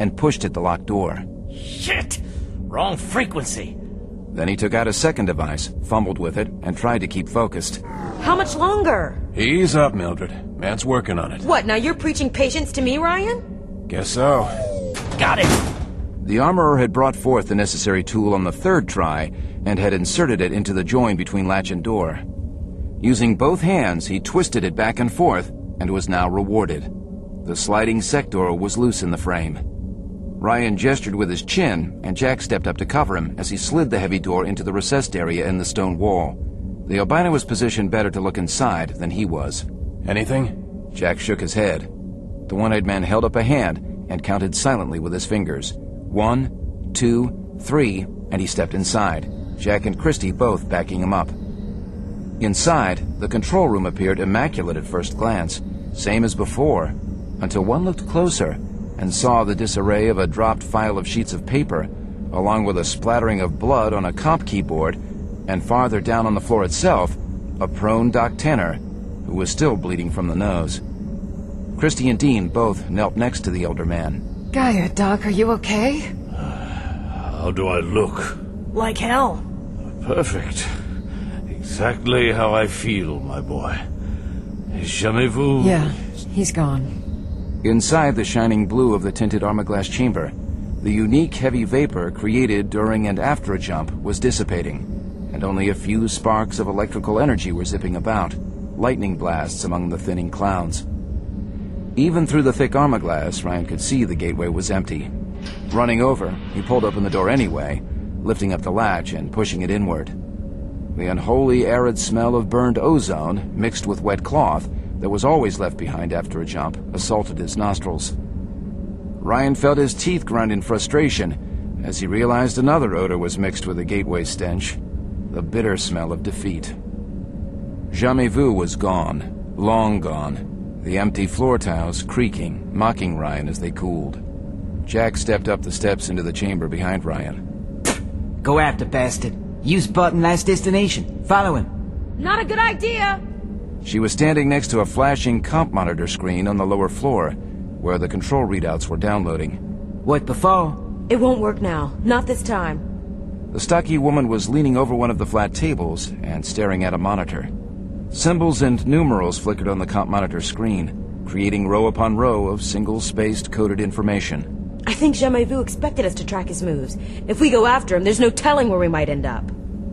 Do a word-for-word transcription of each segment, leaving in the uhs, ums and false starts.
and pushed at the locked door. Shit! Wrong frequency. Then he took out a second device, fumbled with it, and tried to keep focused. How much longer? Ease up, Mildred. Man's working on it. What, now you're preaching patience to me, Ryan? Guess so. Got it! The armorer had brought forth the necessary tool on the third try and had inserted it into the join between latch and door. Using both hands, he twisted it back and forth and was now rewarded. The sliding sector was loose in the frame. Ryan gestured with his chin, and Jack stepped up to cover him as he slid the heavy door into the recessed area in the stone wall. The albino was positioned better to look inside than he was. Anything? Jack shook his head. The one-eyed man held up a hand and counted silently with his fingers. One, two, three, and he stepped inside, Jack and Christie both backing him up. Inside, the control room appeared immaculate at first glance, same as before, until one looked closer and saw the disarray of a dropped file of sheets of paper, along with a splattering of blood on a comp keyboard, and farther down on the floor itself, a prone Doc Tanner, who was still bleeding from the nose. Christie and Dean both knelt next to the elder man. Gaia, Doc, are you okay? How do I look? Like hell. Perfect. Exactly how I feel, my boy. Is Jamais-vous? Yeah, he's gone. Inside the shining blue of the tinted armor-glass chamber, the unique heavy vapor created during and after a jump was dissipating, and only a few sparks of electrical energy were zipping about, lightning blasts among the thinning clouds. Even through the thick armor-glass, Ryan could see the gateway was empty. Running over, he pulled open the door anyway, lifting up the latch and pushing it inward. The unholy arid smell of burned ozone, mixed with wet cloth, that was always left behind after a jump, assaulted his nostrils. Ryan felt his teeth grind in frustration as he realized another odor was mixed with the gateway stench, the bitter smell of defeat. Jamais-vu was gone, long gone, the empty floor tiles creaking, mocking Ryan as they cooled. Jack stepped up the steps into the chamber behind Ryan. Go after, bastard. Use button last destination. Follow him. Not a good idea! She was standing next to a flashing comp monitor screen on the lower floor, where the control readouts were downloading. What before? It won't work now. Not this time. The stocky woman was leaning over one of the flat tables and staring at a monitor. Symbols and numerals flickered on the comp monitor screen, creating row upon row of single-spaced coded information. I think Jamais-vu expected us to track his moves. If we go after him, there's no telling where we might end up.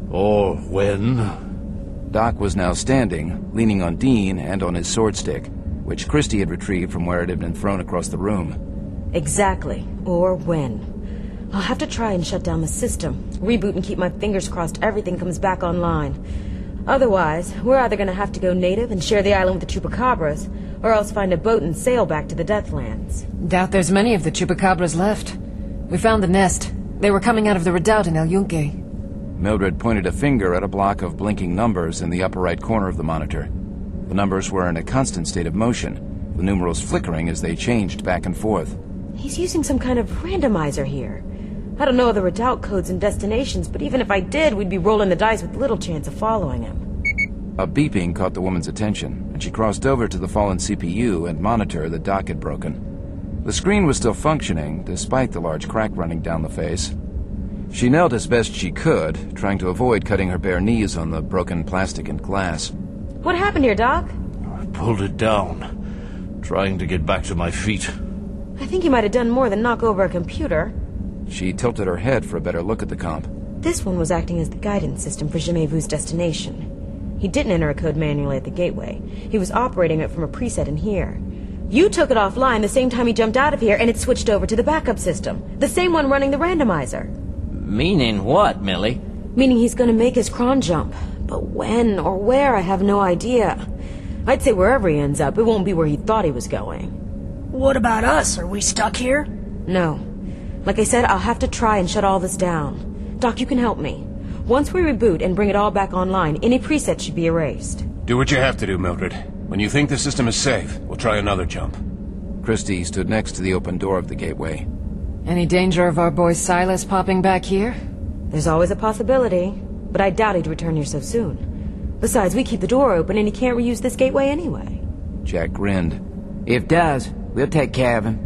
Or when? Doc was now standing, leaning on Dean and on his sword stick, which Christie had retrieved from where it had been thrown across the room. Exactly. Or when. I'll have to try and shut down the system, reboot and keep my fingers crossed everything comes back online. Otherwise, we're either going to have to go native and share the island with the Chupacabras, or else find a boat and sail back to the Deathlands. Doubt there's many of the Chupacabras left. We found the nest. They were coming out of the redoubt in El Yunque. Mildred pointed a finger at a block of blinking numbers in the upper right corner of the monitor. The numbers were in a constant state of motion, the numerals flickering as they changed back and forth. He's using some kind of randomizer here. I don't know the redoubt codes and destinations, but even if I did, we'd be rolling the dice with little chance of following him. A beeping caught the woman's attention, and she crossed over to the fallen C P U and monitor the Doc had broken. The screen was still functioning, despite the large crack running down the face. She knelt as best she could, trying to avoid cutting her bare knees on the broken plastic and glass. What happened here, Doc? I pulled it down, trying to get back to my feet. I think you might have done more than knock over a computer. She tilted her head for a better look at the comp. This one was acting as the guidance system for Jamais-vu's destination. He didn't enter a code manually at the gateway. He was operating it from a preset in here. You took it offline the same time he jumped out of here, and it switched over to the backup system. The same one running the randomizer. Meaning what, Millie? Meaning he's gonna make his cron jump. But when or where, I have no idea. I'd say wherever he ends up, it won't be where he thought he was going. What about us? Are we stuck here? No. Like I said, I'll have to try and shut all this down. Doc, you can help me. Once we reboot and bring it all back online, any presets should be erased. Do what you have to do, Mildred. When you think the system is safe, we'll try another jump. Christie stood next to the open door of the gateway. Any danger of our boy Silas popping back here? There's always a possibility, but I doubt he'd return here so soon. Besides, we keep the door open and he can't reuse this gateway anyway. Jack grinned. If does, we'll take care of him.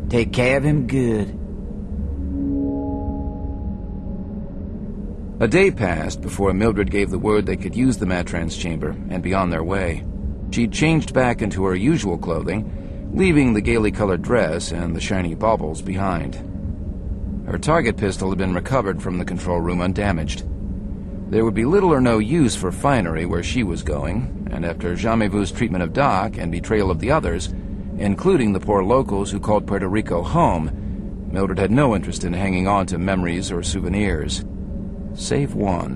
Take care of him good. A day passed before Mildred gave the word they could use the Matrans chamber and be on their way. She'd changed back into her usual clothing, leaving the gaily colored dress and the shiny baubles behind. Her target pistol had been recovered from the control room undamaged. There would be little or no use for finery where she was going, and after Jamais-Vu's treatment of Doc and betrayal of the others, including the poor locals who called Puerto Rico home, Mildred had no interest in hanging on to memories or souvenirs. Save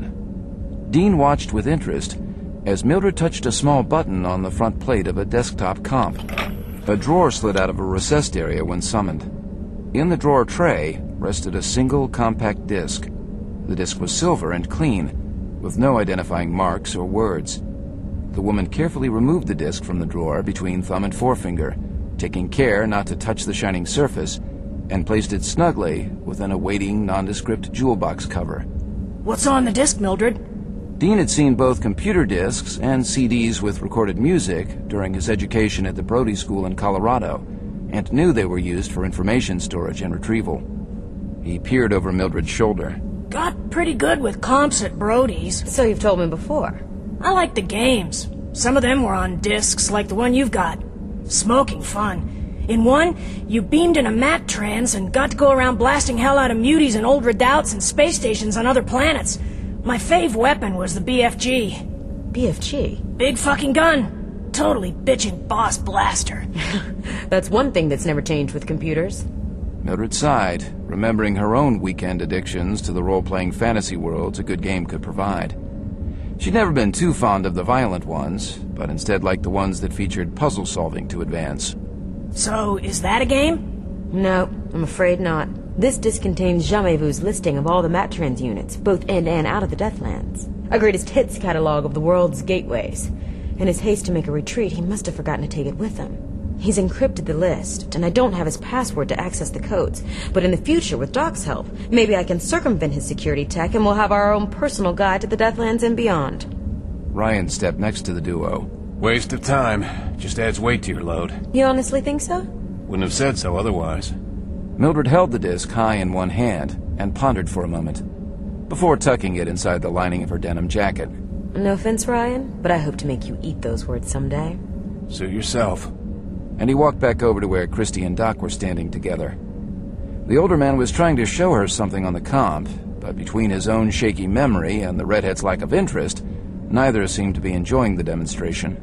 one. Dean watched with interest as Mildred touched a small button on the front plate of a desktop comp. A drawer slid out of a recessed area when summoned. In the drawer tray rested a single compact disc. The disc was silver and clean, with no identifying marks or words. The woman carefully removed the disc from the drawer between thumb and forefinger, taking care not to touch the shining surface, and placed it snugly within a waiting, nondescript jewel box cover. What's on the disc, Mildred? Dean had seen both computer discs and C Ds with recorded music during his education at the Brody School in Colorado, and knew they were used for information storage and retrieval. He peered over Mildred's shoulder. Got pretty good with comps at Brody's. So you've told me before. I like the games. Some of them were on discs like the one you've got. Smoking fun. In one, you beamed in a mat trans and got to go around blasting hell out of muties and old redoubts and space stations on other planets. My fave weapon was the B F G. B F G? Big fucking gun. Totally bitchin' boss blaster. That's one thing that's never changed with computers. Mildred sighed, remembering her own weekend addictions to the role-playing fantasy worlds a good game could provide. She'd never been too fond of the violent ones, but instead liked the ones that featured puzzle-solving to advance. So, is that a game? No, I'm afraid not. This disc contains Jamais-Vu's listing of all the Matrans units, both in and out of the Deathlands. A greatest hits catalog of the world's gateways. In his haste to make a retreat, he must have forgotten to take it with him. He's encrypted the list, and I don't have his password to access the codes. But in the future, with Doc's help, maybe I can circumvent his security tech and we'll have our own personal guide to the Deathlands and beyond. Ryan stepped next to the duo. Waste of time. Just adds weight to your load. You honestly think so? Wouldn't have said so otherwise. Mildred held the disc high in one hand and pondered for a moment, before tucking it inside the lining of her denim jacket. No offense, Ryan, but I hope to make you eat those words someday. Suit yourself. And he walked back over to where Christy and Doc were standing together. The older man was trying to show her something on the comp, but between his own shaky memory and the redhead's lack of interest, neither seemed to be enjoying the demonstration.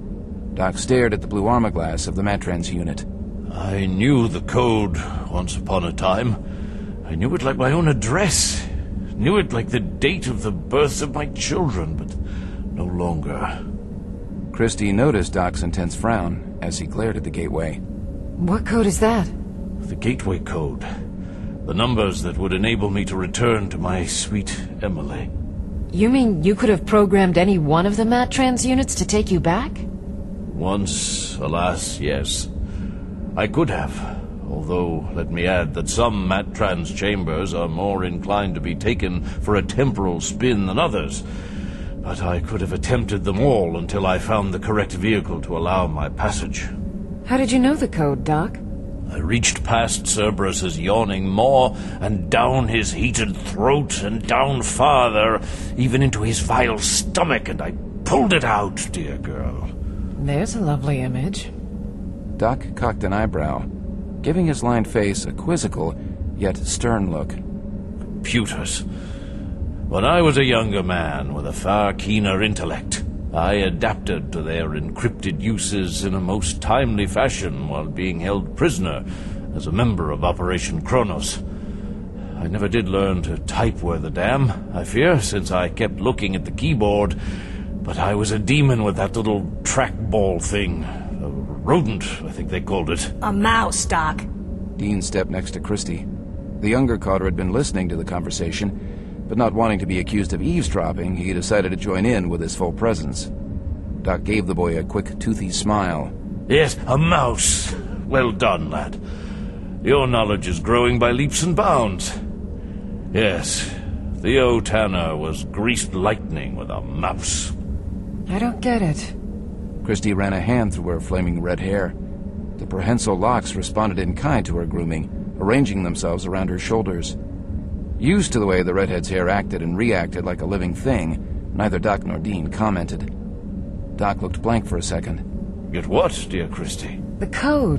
Doc stared at the blue armor-glass of the Matrans unit. I knew the code once upon a time. I knew it like my own address. Knew it like the date of the births of my children, but no longer. Christy noticed Doc's intense frown as he glared at the gateway. What code is that? The gateway code. The numbers that would enable me to return to my sweet Emily. You mean you could have programmed any one of the Matrans units to take you back? Once, alas, yes. I could have. Although, let me add that some Matrans chambers are more inclined to be taken for a temporal spin than others. But I could have attempted them all until I found the correct vehicle to allow my passage. How did you know the code, Doc? I reached past Cerberus's yawning maw, and down his heated throat, and down farther, even into his vile stomach, and I pulled it out, dear girl. There's a lovely image. Doc cocked an eyebrow, giving his lined face a quizzical, yet stern look. Computers. When I was a younger man with a far keener intellect, I adapted to their encrypted uses in a most timely fashion while being held prisoner as a member of Operation Kronos. I never did learn to type worth a damn, I fear, since I kept looking at the keyboard, but I was a demon with that little trackball thing. A rodent, I think they called it. A mouse, Doc. Dean stepped next to Christy. The younger Carter had been listening to the conversation, but not wanting to be accused of eavesdropping, he decided to join in with his full presence. Doc gave the boy a quick, toothy smile. Yes, a mouse. Well done, lad. Your knowledge is growing by leaps and bounds. Yes, Theo Tanner was greased lightning with a mouse. I don't get it. Christy ran a hand through her flaming red hair. The prehensile locks responded in kind to her grooming, arranging themselves around her shoulders. Used to the way the redhead's hair acted and reacted like a living thing, neither Doc nor Dean commented. Doc looked blank for a second. Get what, dear Christie? The code.